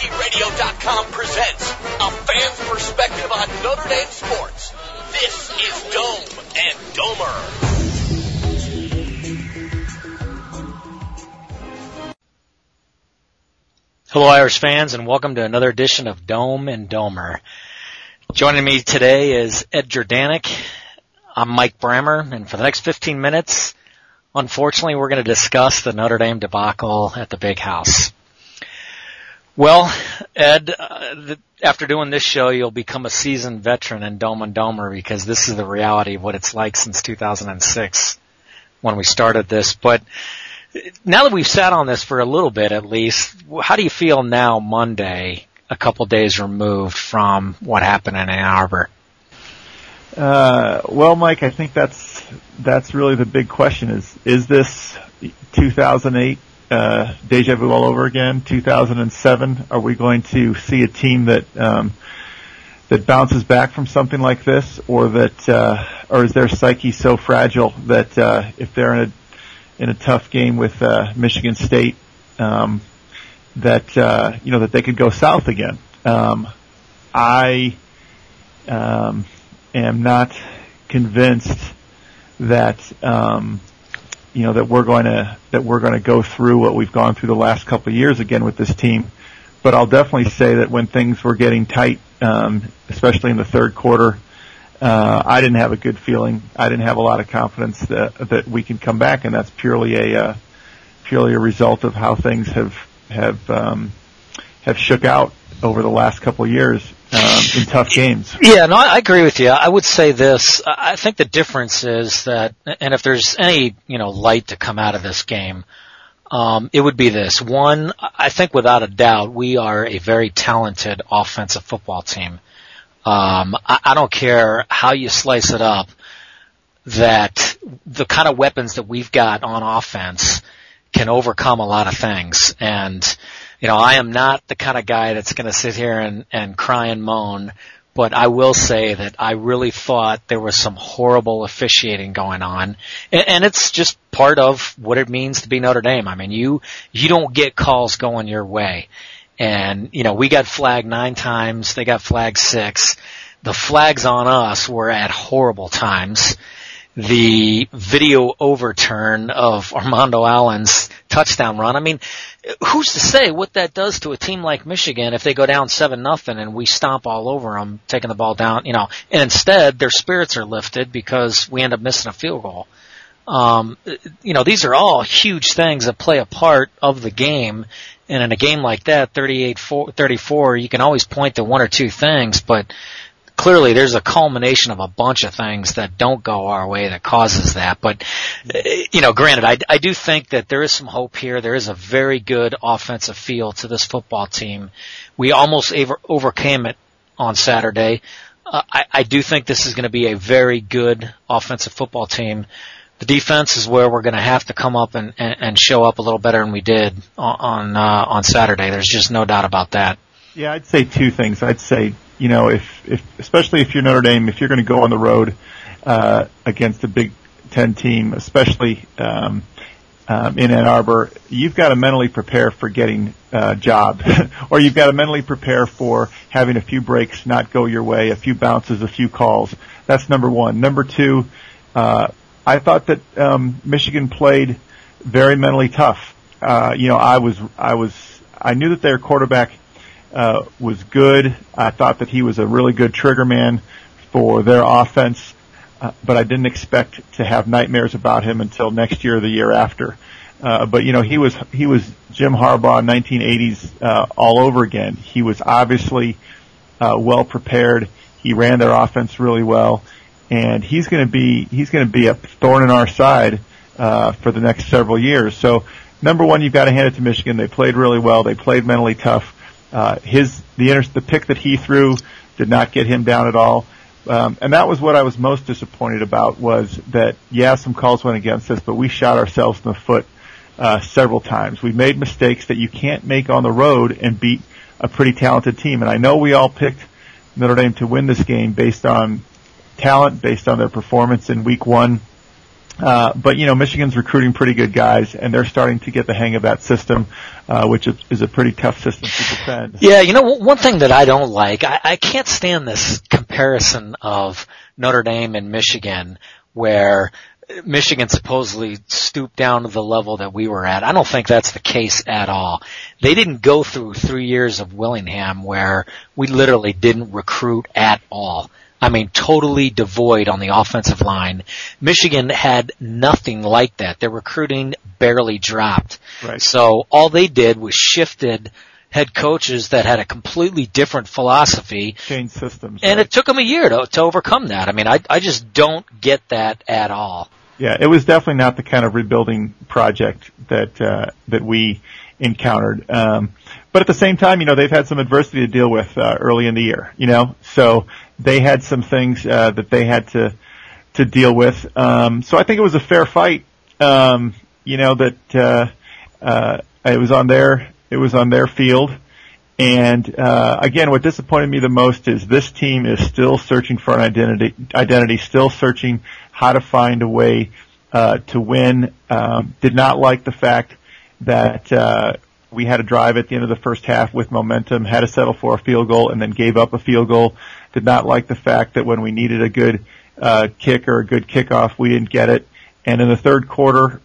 MCRadio.com presents a fan's perspective on Notre Dame sports. This is Dome and Domer. Hello, Irish fans, and welcome to another edition of Dome and Domer. Joining me today is Ed Jordanek. I'm Mike Brammer, and for the next 15 minutes, unfortunately, we're going to discuss the Notre Dame debacle at the Big House. Well, Ed, after doing this show, you'll become a seasoned veteran in Dome and Domer because this is the reality of what it's like since 2006 when we started this. But now that we've sat on this for a little bit at least, how do you feel now Monday, a couple days removed from what happened in Ann Arbor? Well, Mike, I think that's really the big question is this 2008 deja vu all over again? 2007, are we going to see a team that bounces back from something like this, or is their psyche so fragile that if they're in a tough game with Michigan State, that they could go south again? I am not convinced that that we're going to go through what we've gone through the last couple of years again with this team. But I'll definitely say that when things were getting tight, especially in the third quarter, I didn't have a good feeling. I didn't have a lot of confidence that we can come back, and that's purely a result of how things have shook out over the last couple of years in tough games. Yeah, no, I agree with you. I would say this. I think the difference is that, and if there's any light to come out of this game, it would be this. One, I think without a doubt, we are a very talented offensive football team. I don't care how you slice it up, that the kind of weapons that we've got on offense can overcome a lot of things. And, I am not the kind of guy that's going to sit here and cry and moan, but I will say that I really thought there was some horrible officiating going on. And it's just part of what it means to be Notre Dame. I mean, you don't get calls going your way. And, we got flagged 9 times. They got flagged 6. The flags on us were at horrible times. The video overturn of Armando Allen's touchdown run. I mean, who's to say what that does to a team like Michigan if they go down 7-0 and we stomp all over them, taking the ball down, and instead their spirits are lifted because we end up missing a field goal. These are all huge things that play a part of the game. And in a game like that, 38-34, you can always point to one or two things, but clearly there's a culmination of a bunch of things that don't go our way that causes that. But, granted, I do think that there is some hope here. There is a very good offensive feel to this football team. We almost overcame it on Saturday. I do think this is going to be a very good offensive football team. The defense is where we're going to have to come up and show up a little better than we did on Saturday. There's just no doubt about that. Yeah, I'd say two things. I'd say, if especially if you're Notre Dame, if you're going to go on the road against a Big Ten team, especially in Ann Arbor, you've got to mentally prepare for getting jobbed, or you've got to mentally prepare for having a few breaks not go your way, a few bounces, a few calls. That's number one. Number two, I thought that Michigan played very mentally tough. I knew that their quarterback was good. I thought that he was a really good trigger man for their offense, but I didn't expect to have nightmares about him until next year or the year after. But he was Jim Harbaugh 1980s all over again. He was obviously well prepared. He ran their offense really well. And he's going to be a thorn in our side for the next several years. So, number one, you've got to hand it to Michigan. They played really well. They played mentally tough. The pick that he threw did not get him down at all. And that was what I was most disappointed about, was that, some calls went against us, but we shot ourselves in the foot several times. We made mistakes that you can't make on the road and beat a pretty talented team. And I know we all picked Notre Dame to win this game based on talent, based on their performance in week 1 But Michigan's recruiting pretty good guys, and they're starting to get the hang of that system, which is a pretty tough system to defend. Yeah, one thing that I don't like, I can't stand this comparison of Notre Dame and Michigan, where Michigan supposedly stooped down to the level that we were at. I don't think that's the case at all. They didn't go through 3 years of Willingham where we literally didn't recruit at all. I mean, totally devoid on the offensive line. Michigan had nothing like that. Their recruiting barely dropped. Right. So all they did was shifted head coaches that had a completely different philosophy. Change systems. And right. it took them a year to overcome that. I mean, I just don't get that at all. Yeah, it was definitely not the kind of rebuilding project that we encountered. But at the same time, they've had some adversity to deal with early in the year, so they had some things that they had to deal with. So I think it was a fair fight. That it was on their field. And again, what disappointed me the most is this team is still searching for an identity, still searching how to find a way to win. Did not like the fact that we had a drive at the end of the first half with momentum, had to settle for a field goal, and then gave up a field goal. Did not like the fact that when we needed a good kick or a good kickoff, we didn't get it. And in the third quarter,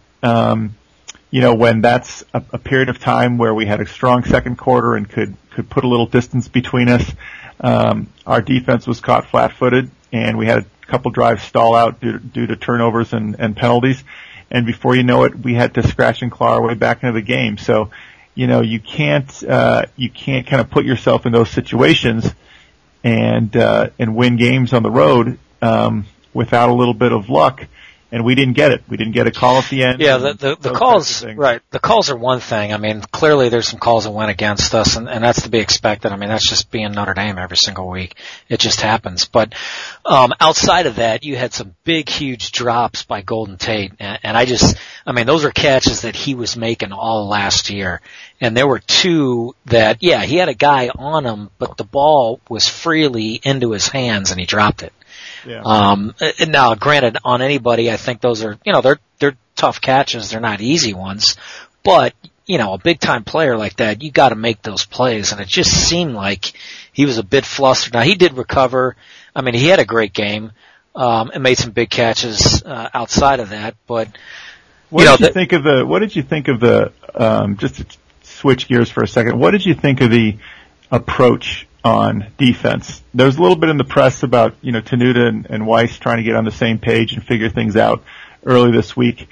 when that's a period of time where we had a strong second quarter and could put a little distance between us, our defense was caught flat-footed, and we had a couple drives stall out due to turnovers and penalties. And before you know it, we had to scratch and claw our way back into the game. So, you can't kind of put yourself in those situations and win games on the road, without a little bit of luck. And we didn't get it. We didn't get a call at the end. Yeah, the calls, right. The calls are one thing. I mean, clearly there's some calls that went against us, and that's to be expected. I mean, that's just being Notre Dame every single week. It just happens. But, outside of that, you had some big, huge drops by Golden Tate. And those are catches that he was making all last year. And there were two that, he had a guy on him, but the ball was freely into his hands and he dropped it. Yeah. Now, granted, on anybody, I think those are, they're tough catches. They're not easy ones. But, a big time player like that, you gotta make those plays. And it just seemed like he was a bit flustered. Now, he did recover. I mean, he had a great game, and made some big catches, outside of that. But, what did you think of the, just to switch gears for a second, what did you think of the approach on defense? There was a little bit in the press about, Tenuta and Weiss trying to get on the same page and figure things out early this week.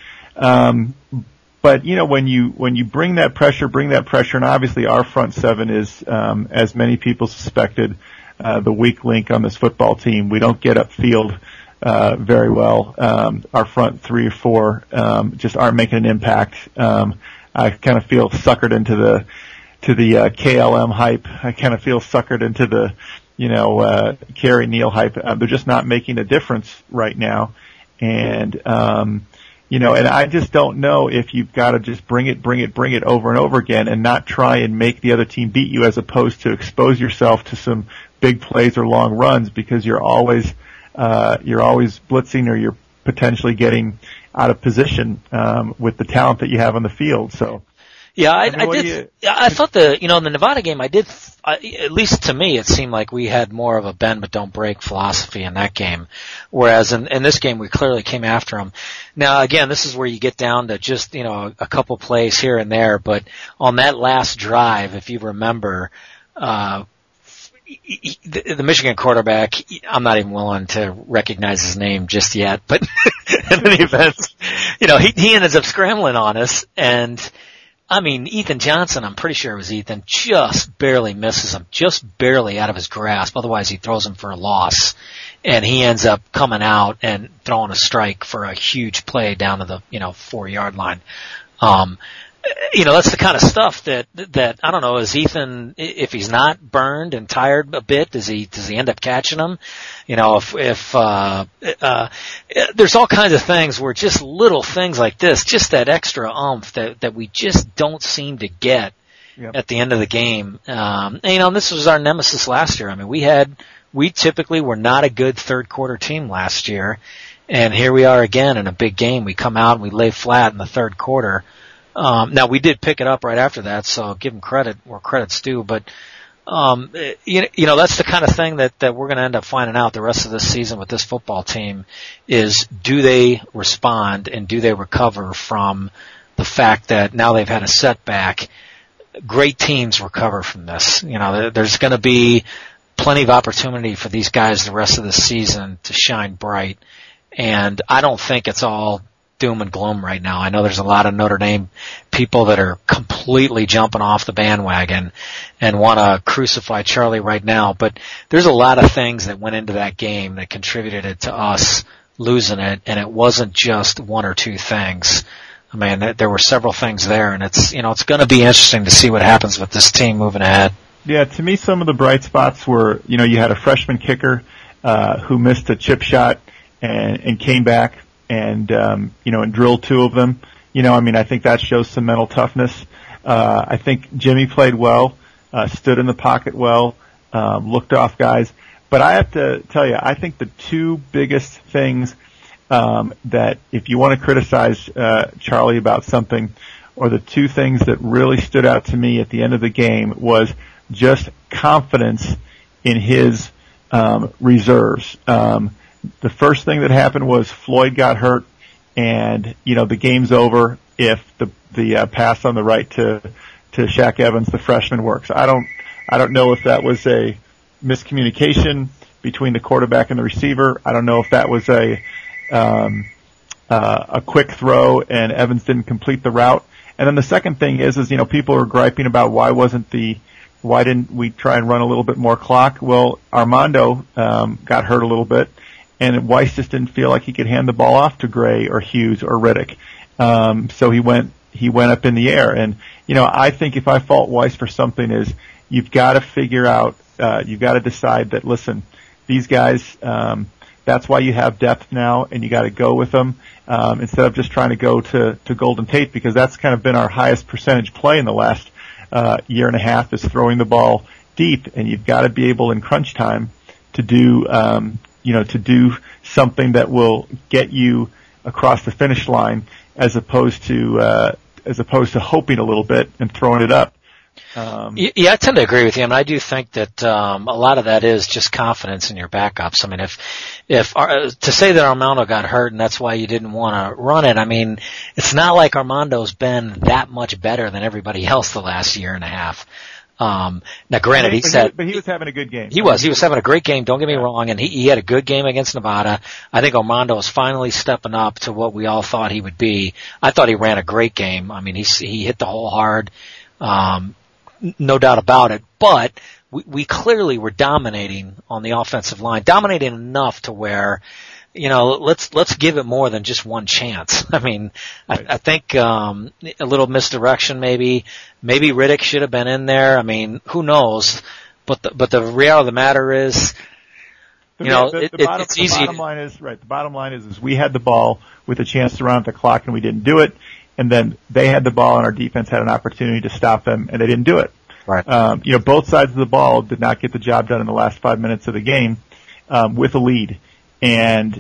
But, when you bring that pressure, and obviously our front seven is, as many people suspected, the weak link on this football team. We don't get upfield, very well. Our front three or four, just aren't making an impact. I kind of feel suckered into the KLM hype. I kind of feel suckered into the, Kerry Neal hype. They're just not making a difference right now. And, and I just don't know if you've got to just bring it over and over again and not try and make the other team beat you, as opposed to expose yourself to some big plays or long runs, because you're always blitzing, or you're potentially getting out of position, with the talent that you have on the field. So. Yeah, I thought the Nevada game, at least to me, it seemed like we had more of a bend but don't break philosophy in that game. Whereas in this game, we clearly came after them. Now, again, this is where you get down to just, a couple plays here and there. But on that last drive, if you remember, the Michigan quarterback, I'm not even willing to recognize his name just yet, but in any event, he ends up scrambling on us, and Ethan Johnson, I'm pretty sure it was Ethan, just barely misses him, just barely out of his grasp. Otherwise, he throws him for a loss. And he ends up coming out and throwing a strike for a huge play down to the, 4-yard line. That's the kind of stuff that I don't know, is Ethan, if he's not burned and tired a bit, does he end up catching him? If there's all kinds of things where just little things like this, just that extra oomph that we just don't seem to get at the end of the game. And this was our nemesis last year. I mean, we typically were not a good third quarter team last year. And here we are again in a big game. We come out and we lay flat in the third quarter. Now we did pick it up right after that, so give them credit where credit's due, but you know, that's the kind of thing that we're going to end up finding out the rest of this season with this football team is, do they respond and do they recover from the fact that now they've had a setback? Great teams recover from this. You know, there's going to be plenty of opportunity for these guys the rest of the season to shine bright, and I don't think it's all doom and gloom right now. I know there's a lot of Notre Dame people that are completely jumping off the bandwagon and want to crucify Charlie right now, but there's a lot of things that went into that game that contributed to us losing it, and it wasn't just one or two things. I mean, there were several things there, and it's going to be interesting to see what happens with this team moving ahead. Yeah, to me, some of the bright spots were, you know, you had a freshman kicker who missed a chip shot and came back and drilled two of them. You know, I mean, I think that shows some mental toughness. I think Jimmy played well, stood in the pocket well, looked off guys. But I have to tell you, I think the two biggest things that if you want to criticize Charlie about something, or the two things that really stood out to me at the end of the game, was just confidence in his reserves. The first thing that happened was Floyd got hurt, and you know the game's over if the pass on the right to Shaq Evans, the freshman, works. I don't know if that was a miscommunication between the quarterback and the receiver. I don't know if that was a quick throw and Evans didn't complete the route. And then the second thing is you know, people are griping about why didn't we try and run a little bit more clock? Well, Armando got hurt a little bit, and Weiss just didn't feel like he could hand the ball off to Gray or Hughes or Riddick. So he went up in the air. And, you know, I think if I fault Weiss for something is you've got to figure out, you've got to decide that, listen, these guys, that's why you have depth now, and you got to go with them, instead of just trying to go to Golden Tate, because that's kind of been our highest percentage play in the last year and a half, is throwing the ball deep, and you've got to be able in crunch time to do something that will get you across the finish line, as opposed to hoping a little bit and throwing it up. Yeah, I tend to agree with you. I mean, I do think that a lot of that is just confidence in your backups. I mean, if to say that Armando got hurt and that's why you didn't want to run it, I mean, it's not like Armando's been that much better than everybody else the last year and a half. Now granted, but he was having a good game. He was having a great game, don't get me wrong, and he had a good game against Nevada. I think Armando is finally stepping up to what we all thought he would be. I thought he ran a great game. I mean, he hit the hole hard, no doubt about it, but we clearly were dominating on the offensive line, dominating enough to where, you know, let's give it more than just one chance. I mean, right. I think a little misdirection maybe Riddick should have been in there. I mean, who knows? But the reality of the matter is, it's easy. The bottom line is we had the ball with a chance to run out the clock and we didn't do it, and then they had the ball and our defense had an opportunity to stop them and they didn't do it. Right. Both sides of the ball did not get the job done in the last 5 minutes of the game with a lead. And,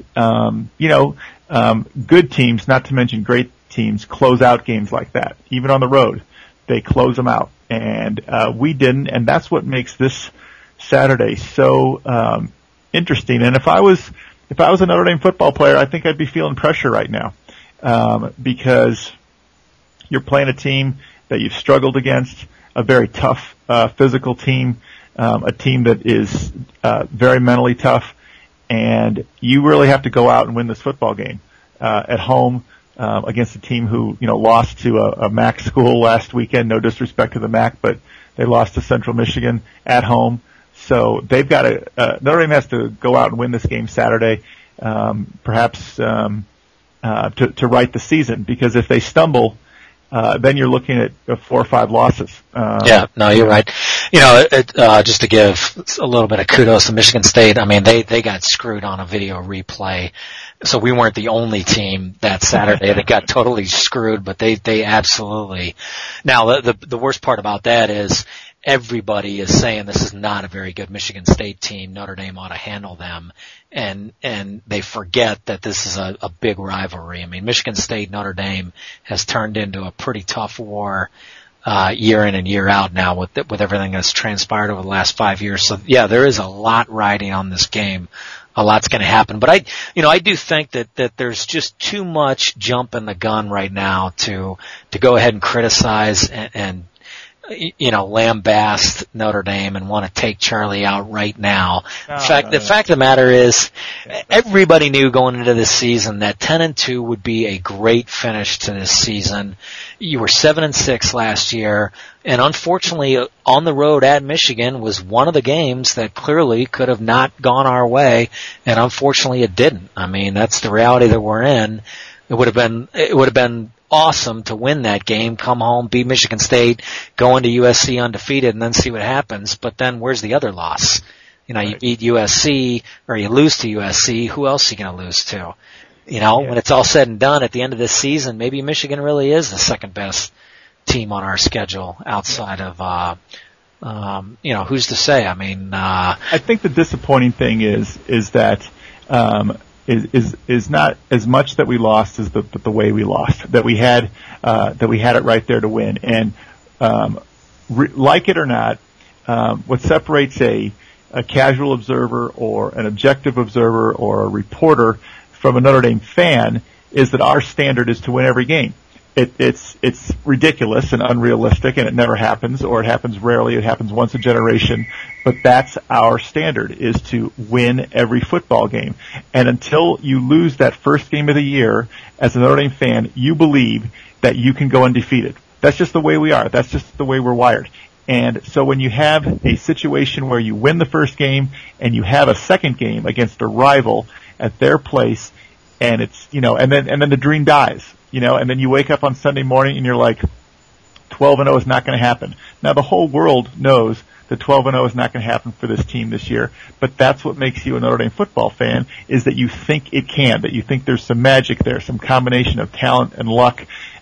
good teams, not to mention great teams, close out games like that. Even on the road, they close them out. And, we didn't, and that's what makes this Saturday so, interesting. And if I was a Notre Dame football player, I think I'd be feeling pressure right now. Because you're playing a team that you've struggled against, a very tough, physical team, a team that is, very mentally tough. And you really have to go out and win this football game at home against a team who, lost to a MAC school last weekend. No disrespect to the MAC, but they lost to Central Michigan at home. So they've got to Notre Dame has to go out and win this game Saturday, perhaps to right the season. Because if they stumble, then you're looking at 4 or 5 losses. You're right. Just to give a little bit of kudos to Michigan State, I mean, they got screwed on a video replay. So we weren't the only team that Saturday that got totally screwed, but they absolutely. Now, the worst part about that is everybody is saying this is not a very good Michigan State team. Notre Dame ought to handle them. And they forget that this is a big rivalry. I mean, Michigan State, Notre Dame has turned into a pretty tough war, year in and year out now with everything that's transpired over the last 5 years. So yeah, there is a lot riding on this game. A lot's going to happen, but I do think that there's just too much jump in the gun right now to go ahead and criticize and lambaste Notre Dame and want to take Charlie out right now. The fact of the matter is, everybody knew going into this season that 10-2 would be a great finish to this season. You were 7-6 last year, and unfortunately, on the road at Michigan was one of the games that clearly could have not gone our way, and unfortunately, it didn't. I mean, that's the reality that we're in. It would have been awesome to win that game, come home, beat Michigan State, go into USC undefeated, and then see what happens. But then where's the other loss? Right. You beat USC or you lose to USC. Who else are you going to lose to? When it's all said and done at the end of this season, maybe Michigan really is the second best team on our schedule outside of, who's to say? I mean, I think the disappointing thing is that, is not as much that we lost as the way we lost, that we had it right there to win. And like it or not, what separates a casual observer or an objective observer or a reporter from a Notre Dame fan is that our standard is to win every game. It's ridiculous and unrealistic, and it never happens, or it happens rarely. It happens once a generation, but that's our standard, is to win every football game. And until you lose that first game of the year, as a Notre Dame fan, you believe that you can go undefeated. That's just the way we are. That's just the way we're wired. And so when you have a situation where you win the first game and you have a second game against a rival at their place, and it's, and then the dream dies. And then you wake up on Sunday morning and you're like, 12-0 is not going to happen. Now the whole world knows that 12-0 is not going to happen for this team this year, but that's what makes you a Notre Dame football fan, is that you think it can, that you think there's some magic there, some combination of talent and luck,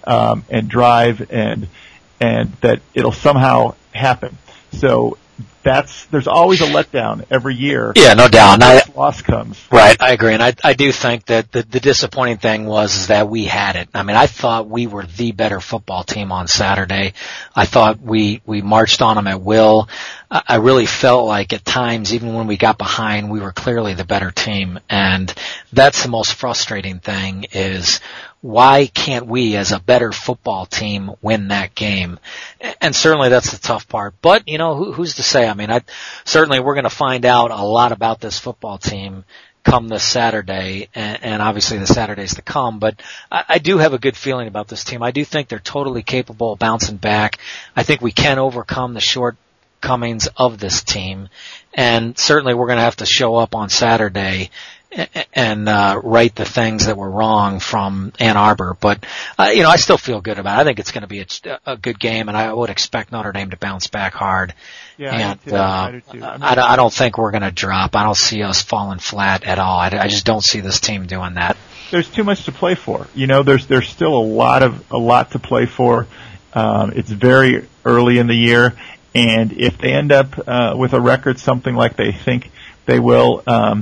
and drive, and that it'll somehow happen. So there's always a letdown every year. Yeah, no doubt. Loss comes. Right, I agree. And I do think that the disappointing thing was that we had it. I mean, I thought we were the better football team on Saturday. I thought we marched on them at will. I really felt like at times, even when we got behind, we were clearly the better team. And that's the most frustrating thing, is why can't we as a better football team win that game? And certainly that's the tough part. But, who's to say? I mean, certainly we're going to find out a lot about this football team come this Saturday, and obviously the Saturdays to come. But I do have a good feeling about this team. I do think they're totally capable of bouncing back. I think we can overcome the shortcomings of this team. And certainly we're going to have to show up on Saturday and right the things that were wrong from Ann Arbor. But, I still feel good about it. I think it's going to be a good game, and I would expect Notre Dame to bounce back hard. Yeah, and I do too. I don't think we're going to drop. I don't see us falling flat at all. I just don't see this team doing that. There's too much to play for. There's still a lot to play for. It's very early in the year, and if they end up with a record something like they think they will, a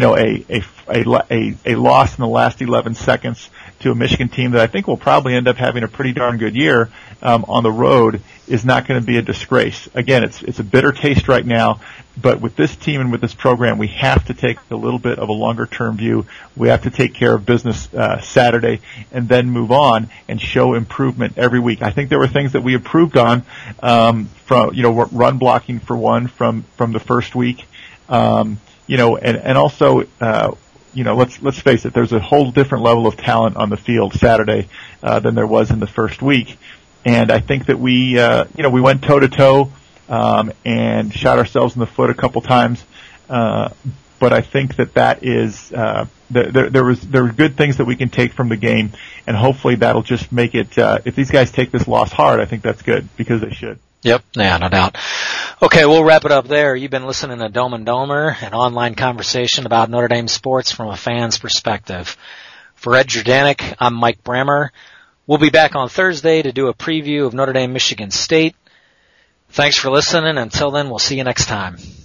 loss in the last 11 seconds to a Michigan team that I think will probably end up having a pretty darn good year on the road is not going to be a disgrace. Again, it's a bitter taste right now, but with this team and with this program, we have to take a little bit of a longer-term view. We have to take care of business Saturday and then move on and show improvement every week. I think there were things that we improved on from run blocking for one from the first week. And also, let's face it, there's a whole different level of talent on the field Saturday, than there was in the first week. And I think that we went toe to toe, and shot ourselves in the foot a couple times. But I think that is, there were good things that we can take from the game, and hopefully that'll just make it, if these guys take this loss hard, I think that's good, because they should. Yep, yeah, no doubt. Okay, we'll wrap it up there. You've been listening to Dome and Domer, an online conversation about Notre Dame sports from a fan's perspective. For Ed Jordanek, I'm Mike Brammer. We'll be back on Thursday to do a preview of Notre Dame Michigan State. Thanks for listening. Until then, we'll see you next time.